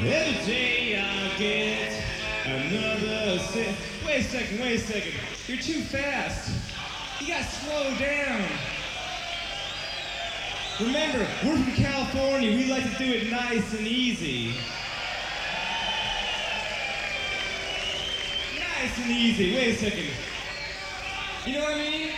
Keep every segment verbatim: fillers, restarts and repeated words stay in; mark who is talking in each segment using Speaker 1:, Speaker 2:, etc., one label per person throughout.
Speaker 1: Every day I get another sip. Wait a second, wait a second. You're too fast. You gotta slow down. Remember, we're from California. We like to do it nice and easy. Nice and easy. Wait a second. You know what I mean?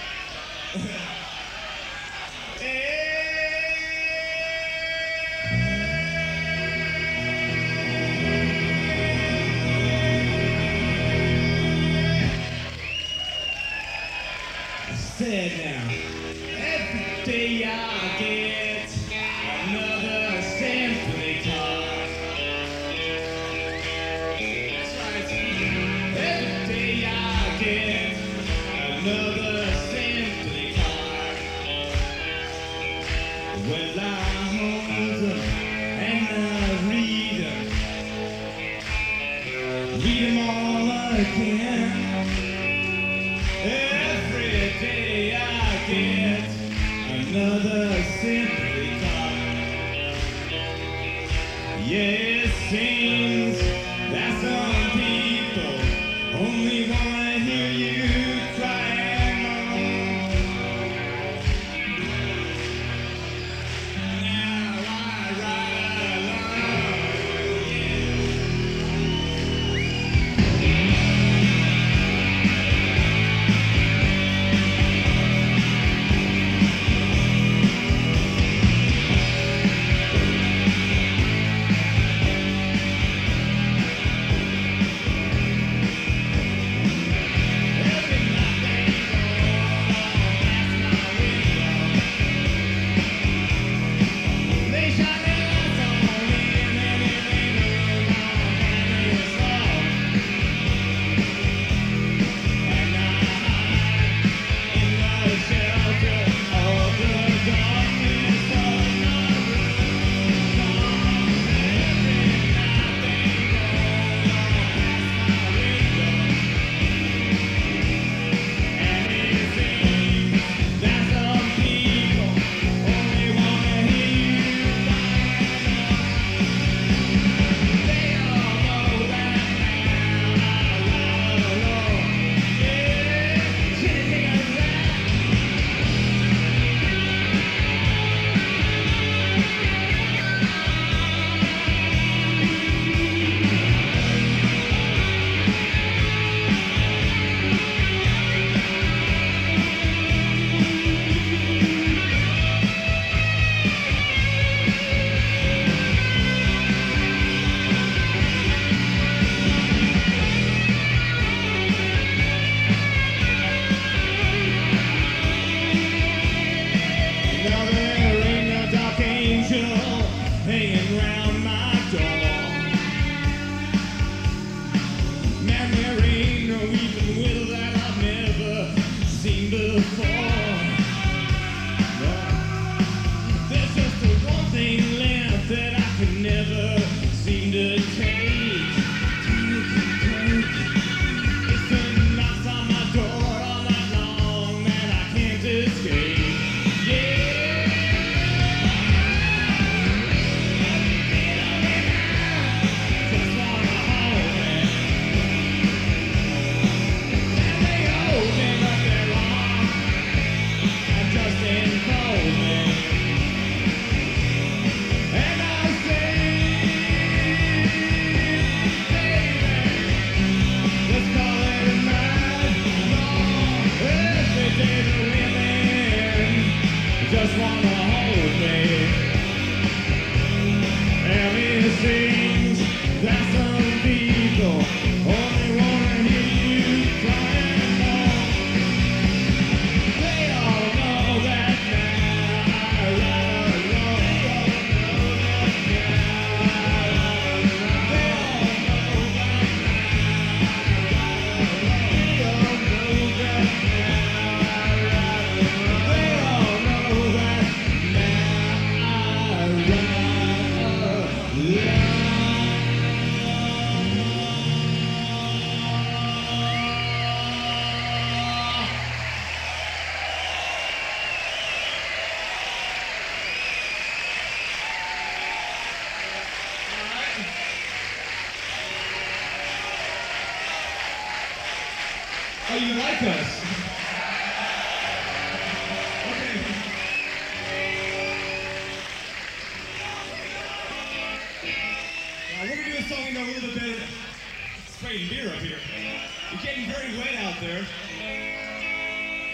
Speaker 1: Said now, every day I get another symphony car. That's right. Every day I get another symphony car. Well, I hold them and I read them, read them all again. Every day I get another symphony car. Yeah, it seems that some people only wanna hear you cry and moan. Now I ride alone, hanging round my door. Man, there ain't no even will that I've never seen before. No. There's just the one thing left that I can never seem to take. It's the knocks on my door all night long that I can't escape. Yeah. you like us. Okay. Now we're gonna do a song you know a little bit better. Spraying beer up here. You're getting very wet out there.